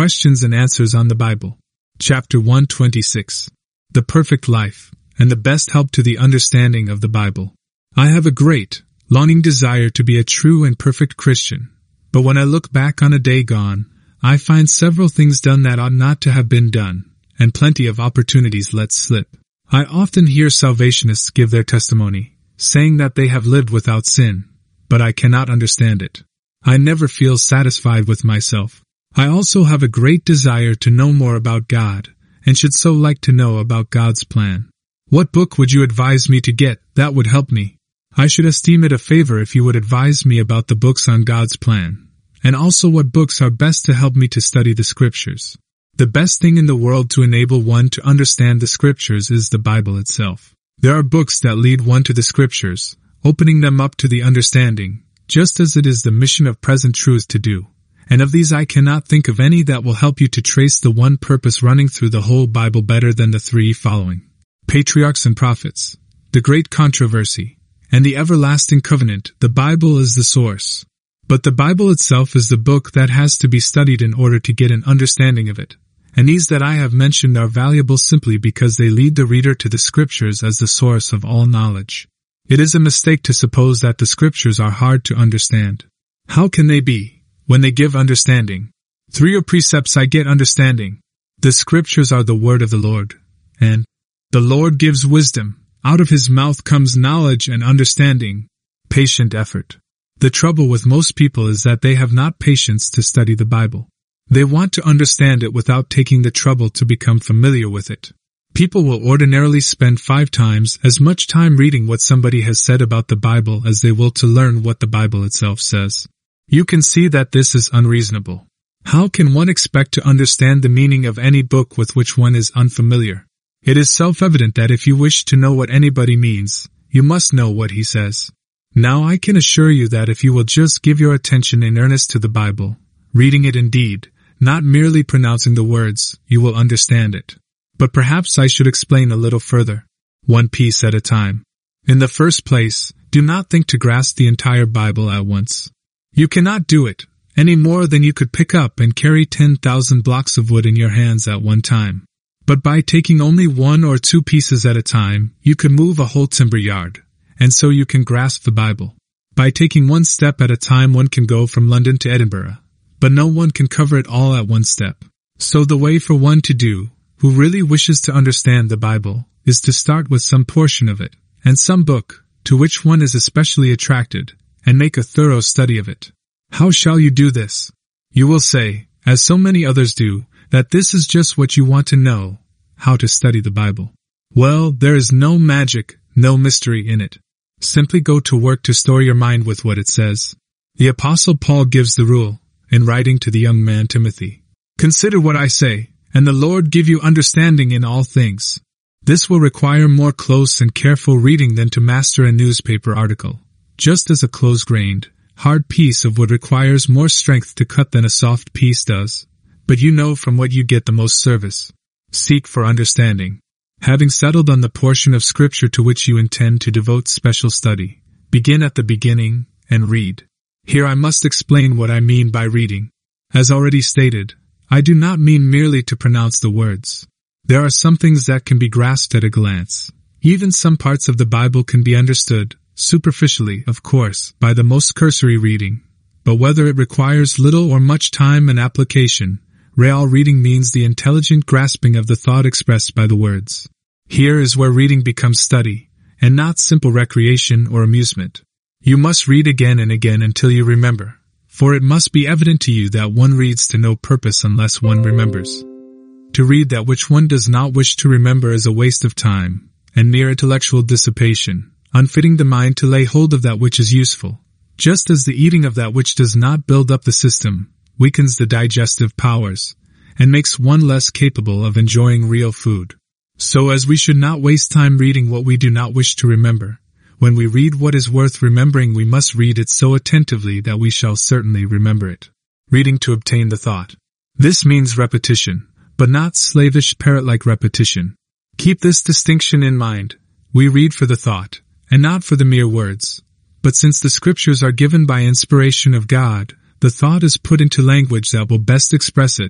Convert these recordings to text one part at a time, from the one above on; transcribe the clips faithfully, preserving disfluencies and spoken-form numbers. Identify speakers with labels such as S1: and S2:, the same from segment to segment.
S1: Questions and Answers on the Bible. Chapter one twenty-six. The Perfect Life, and the Best Help to the Understanding of the Bible. I have a great, longing desire to be a true and perfect Christian, but when I look back on a day gone, I find several things done that ought not to have been done, and plenty of opportunities let slip. I often hear salvationists give their testimony, saying that they have lived without sin, but I cannot understand it. I never feel satisfied with myself. I also have a great desire to know more about God, and should so like to know about God's plan. What book would you advise me to get that would help me? I should esteem it a favor if you would advise me about the books on God's plan, and also what books are best to help me to study the Scriptures. The best thing in the world to enable one to understand the Scriptures is the Bible itself. There are books that lead one to the Scriptures, opening them up to the understanding, just as it is the mission of present truth to do. And of these I cannot think of any that will help you to trace the one purpose running through the whole Bible better than the three following. Patriarchs and Prophets, the Great Controversy, and the Everlasting Covenant. The Bible is the source. But the Bible itself is the book that has to be studied in order to get an understanding of it. And these that I have mentioned are valuable simply because they lead the reader to the Scriptures as the source of all knowledge. It is a mistake to suppose that the Scriptures are hard to understand. How can they be, when they give understanding? Through your precepts I get understanding. The Scriptures are the word of the Lord. And the Lord gives wisdom. Out of his mouth comes knowledge and understanding. Patient effort. The trouble with most people is that they have not patience to study the Bible. They want to understand it without taking the trouble to become familiar with it. People will ordinarily spend five times as much time reading what somebody has said about the Bible as they will to learn what the Bible itself says. You can see that this is unreasonable. How can one expect to understand the meaning of any book with which one is unfamiliar? It is self-evident that if you wish to know what anybody means, you must know what he says. Now I can assure you that if you will just give your attention in earnest to the Bible, reading it indeed, not merely pronouncing the words, you will understand it. But perhaps I should explain a little further. One piece at a time. In the first place, do not think to grasp the entire Bible at once. You cannot do it, any more than you could pick up and carry ten thousand blocks of wood in your hands at one time. But by taking only one or two pieces at a time, you can move a whole timber yard, and so you can grasp the Bible. By taking one step at a time one can go from London to Edinburgh, but no one can cover it all at one step. So the way for one to do, who really wishes to understand the Bible, is to start with some portion of it, and some book, to which one is especially attracted, and make a thorough study of it. How shall you do this? You will say, as so many others do, that this is just what you want to know, how to study the Bible. Well, there is no magic, no mystery in it. Simply go to work to store your mind with what it says. The Apostle Paul gives the rule, in writing to the young man Timothy. Consider what I say, and the Lord give you understanding in all things. This will require more close and careful reading than to master a newspaper article, just as a close-grained, hard piece of wood requires more strength to cut than a soft piece does. But you know from what you get the most service. Seek for understanding. Having settled on the portion of Scripture to which you intend to devote special study, begin at the beginning and read. Here I must explain what I mean by reading. As already stated, I do not mean merely to pronounce the words. There are some things that can be grasped at a glance. Even some parts of the Bible can be understood, superficially, of course, by the most cursory reading. But whether it requires little or much time and application, real reading means the intelligent grasping of the thought expressed by the words. Here is where reading becomes study, and not simple recreation or amusement. You must read again and again until you remember, for it must be evident to you that one reads to no purpose unless one remembers. To read that which one does not wish to remember is a waste of time, and mere intellectual dissipation, unfitting the mind to lay hold of that which is useful, just as the eating of that which does not build up the system, weakens the digestive powers, and makes one less capable of enjoying real food. So as we should not waste time reading what we do not wish to remember, when we read what is worth remembering we must read it so attentively that we shall certainly remember it. Reading to obtain the thought. This means repetition, but not slavish parrot-like repetition. Keep this distinction in mind. We read for the thought, and not for the mere words. But since the Scriptures are given by inspiration of God, the thought is put into language that will best express it,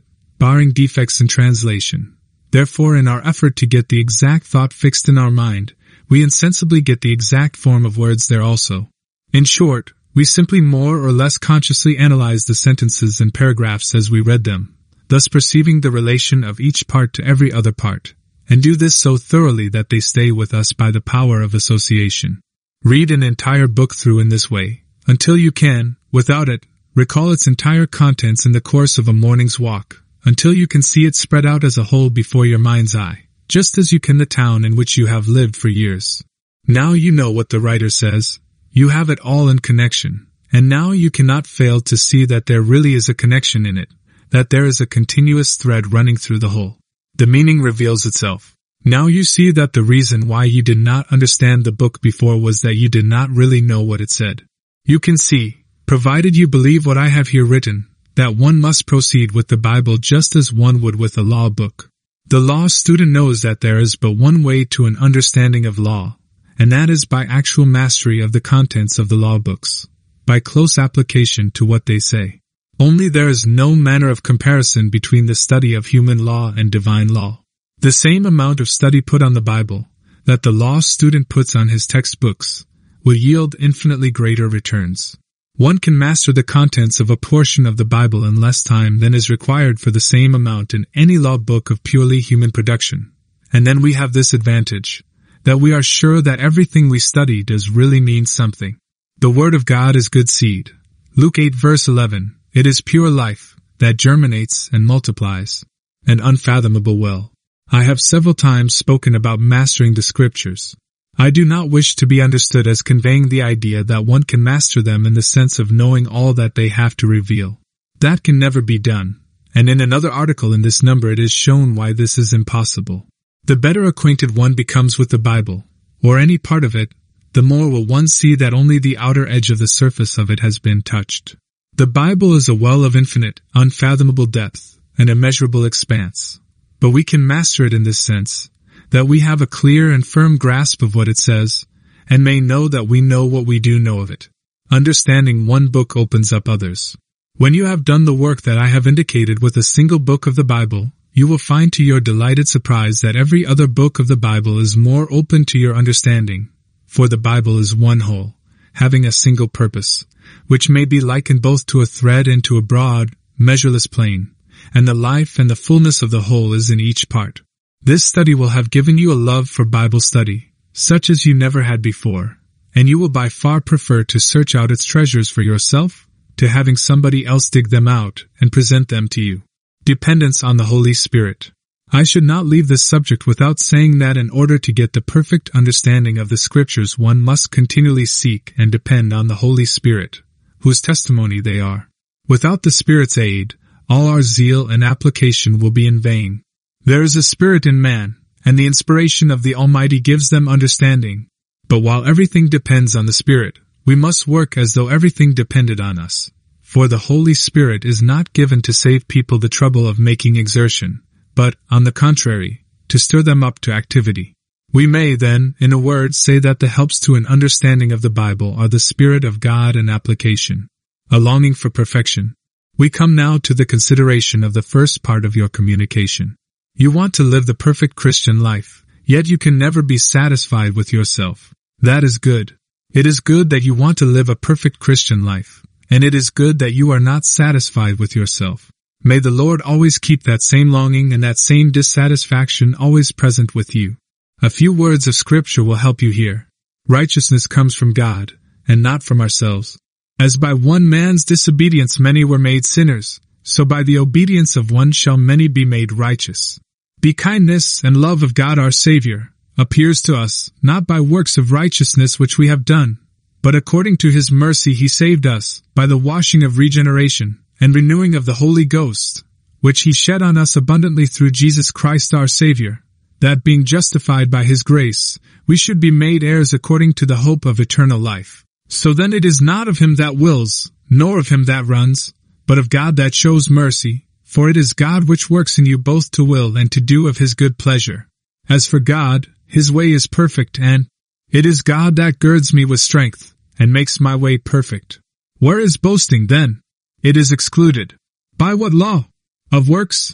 S1: barring defects in translation. Therefore, in our effort to get the exact thought fixed in our mind, we insensibly get the exact form of words there also. In short, we simply more or less consciously analyze the sentences and paragraphs as we read them, thus perceiving the relation of each part to every other part, and do this so thoroughly that they stay with us by the power of association. Read an entire book through in this way, until you can, without it, recall its entire contents in the course of a morning's walk, until you can see it spread out as a whole before your mind's eye, just as you can the town in which you have lived for years. Now you know what the writer says. You have it all in connection, and now you cannot fail to see that there really is a connection in it, that there is a continuous thread running through the whole. The meaning reveals itself. Now you see that the reason why you did not understand the book before was that you did not really know what it said. You can see, provided you believe what I have here written, that one must proceed with the Bible just as one would with a law book. The law student knows that there is but one way to an understanding of law, and that is by actual mastery of the contents of the law books, by close application to what they say. Only there is no manner of comparison between the study of human law and divine law. The same amount of study put on the Bible that the law student puts on his textbooks will yield infinitely greater returns. One can master the contents of a portion of the Bible in less time than is required for the same amount in any law book of purely human production. And then we have this advantage, that we are sure that everything we study does really mean something. The Word of God is good seed. Luke eight verse eleven, it is pure life, that germinates and multiplies. An unfathomable well. I have several times spoken about mastering the Scriptures. I do not wish to be understood as conveying the idea that one can master them in the sense of knowing all that they have to reveal. That can never be done, and in another article in this number it is shown why this is impossible. The better acquainted one becomes with the Bible, or any part of it, the more will one see that only the outer edge of the surface of it has been touched. The Bible is a well of infinite, unfathomable depth, and immeasurable expanse, but we can master it in this sense, that we have a clear and firm grasp of what it says, and may know that we know what we do know of it. Understanding one book opens up others. When you have done the work that I have indicated with a single book of the Bible, you will find to your delighted surprise that every other book of the Bible is more open to your understanding, for the Bible is one whole, having a single purpose, which may be likened both to a thread and to a broad, measureless plane, and the life and the fullness of the whole is in each part. This study will have given you a love for Bible study, such as you never had before, and you will by far prefer to search out its treasures for yourself, to having somebody else dig them out and present them to you. Dependence on the Holy Spirit. I should not leave this subject without saying that in order to get the perfect understanding of the Scriptures one must continually seek and depend on the Holy Spirit, whose testimony they are. Without the Spirit's aid, all our zeal and application will be in vain. There is a spirit in man, and the inspiration of the Almighty gives them understanding. But while everything depends on the Spirit, we must work as though everything depended on us. For the Holy Spirit is not given to save people the trouble of making exertion, but, on the contrary, to stir them up to activity. We may, then, in a word, say that the helps to an understanding of the Bible are the Spirit of God and application, a longing for perfection. We come now to the consideration of the first part of your communication. You want to live the perfect Christian life, yet you can never be satisfied with yourself. That is good. It is good that you want to live a perfect Christian life, and it is good that you are not satisfied with yourself. May the Lord always keep that same longing and that same dissatisfaction always present with you. A few words of Scripture will help you here. Righteousness comes from God, and not from ourselves. As by one man's disobedience many were made sinners, so by the obedience of one shall many be made righteous. The kindness and love of God our Savior appears to us, not by works of righteousness which we have done, but according to His mercy He saved us, by the washing of regeneration, and renewing of the Holy Ghost, which He shed on us abundantly through Jesus Christ our Savior, that being justified by His grace, we should be made heirs according to the hope of eternal life. So then it is not of him that wills, nor of him that runs, but of God that shows mercy, for it is God which works in you both to will and to do of His good pleasure. As for God, His way is perfect, and it is God that girds me with strength, and makes my way perfect. Where is boasting then? It is excluded. By what law? Of works?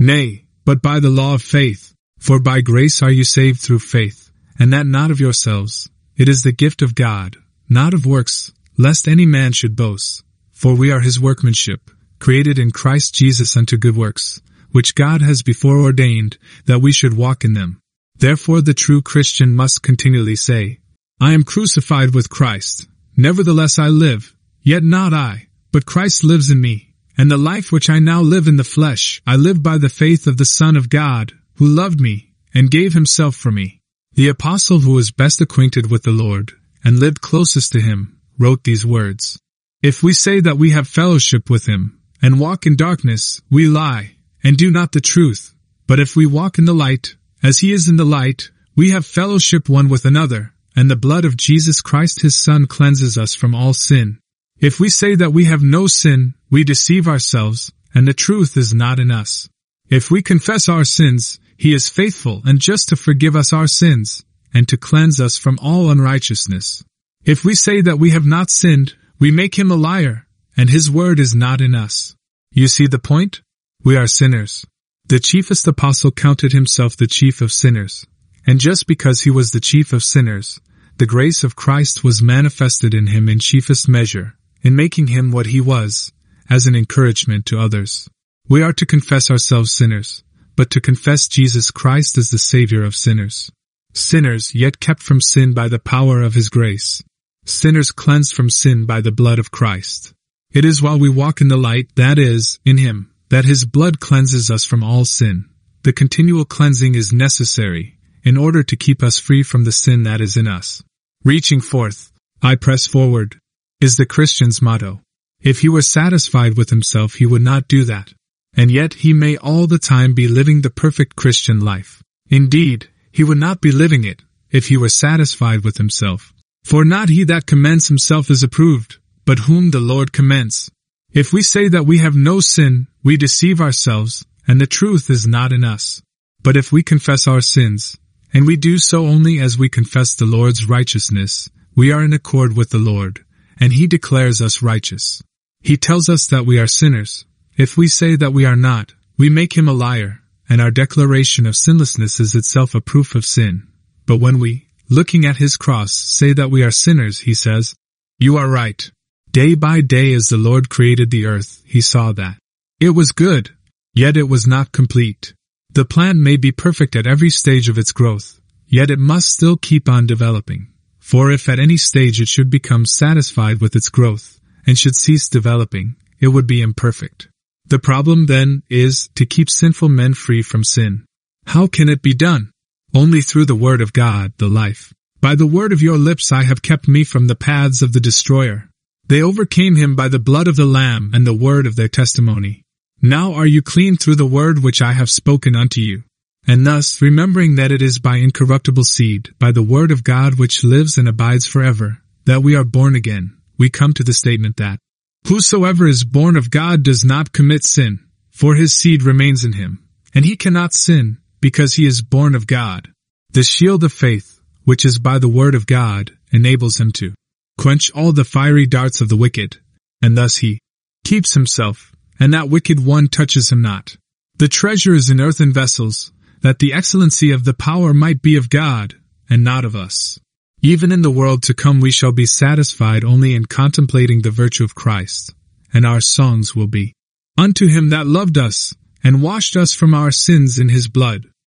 S1: Nay, but by the law of faith. For by grace are you saved through faith, and that not of yourselves. It is the gift of God, not of works, lest any man should boast. For we are his workmanship, created in Christ Jesus unto good works, which God has before ordained, that we should walk in them. Therefore the true Christian must continually say, I am crucified with Christ. Nevertheless I live, yet not I, but Christ lives in me. And the life which I now live in the flesh, I live by the faith of the Son of God, who loved me, and gave himself for me. The apostle who was best acquainted with the Lord, and lived closest to him, wrote these words. If we say that we have fellowship with him, and walk in darkness, we lie, and do not the truth. But if we walk in the light, as he is in the light, we have fellowship one with another, and the blood of Jesus Christ his Son cleanses us from all sin. If we say that we have no sin, we deceive ourselves, and the truth is not in us. If we confess our sins, he is faithful and just to forgive us our sins, and to cleanse us from all unrighteousness. If we say that we have not sinned, we make him a liar, and his word is not in us. You see the point? We are sinners. The chiefest apostle counted himself the chief of sinners, and just because he was the chief of sinners, the grace of Christ was manifested in him in chiefest measure, in making him what he was, as an encouragement to others. We are to confess ourselves sinners, but to confess Jesus Christ as the Savior of sinners. Sinners yet kept from sin by the power of his grace. Sinners cleansed from sin by the blood of Christ. It is while we walk in the light, that is, in him, that his blood cleanses us from all sin. The continual cleansing is necessary, in order to keep us free from the sin that is in us. Reaching forth, I press forward, is the Christian's motto. If he were satisfied with himself he would not do that. And yet he may all the time be living the perfect Christian life. Indeed, he would not be living it, if he were satisfied with himself. For not he that commends himself is approved, but whom the Lord commends. If we say that we have no sin, we deceive ourselves, and the truth is not in us. But if we confess our sins, and we do so only as we confess the Lord's righteousness, we are in accord with the Lord, and he declares us righteous. He tells us that we are sinners. If we say that we are not, we make him a liar, and our declaration of sinlessness is itself a proof of sin. But when we, looking at his cross, say that we are sinners, he says, You are right. Day by day as the Lord created the earth, he saw that it was good, yet it was not complete. The plant may be perfect at every stage of its growth, yet it must still keep on developing. For if at any stage it should become satisfied with its growth, and should cease developing, it would be imperfect. The problem, then, is to keep sinful men free from sin. How can it be done? Only through the word of God, the life. By the word of your lips I have kept me from the paths of the destroyer. They overcame him by the blood of the Lamb and the word of their testimony. Now are you clean through the word which I have spoken unto you. And thus, remembering that it is by incorruptible seed, by the word of God which lives and abides forever, that we are born again, we come to the statement that whosoever is born of God does not commit sin, for his seed remains in him, and he cannot sin, because he is born of God. The shield of faith, which is by the word of God, enables him to quench all the fiery darts of the wicked, and thus he keeps himself, and that wicked one touches him not. The treasure is in earthen vessels, that the excellency of the power might be of God, and not of us. Even in the world to come we shall be satisfied only in contemplating the virtue of Christ, and our songs will be unto him that loved us, and washed us from our sins in his blood.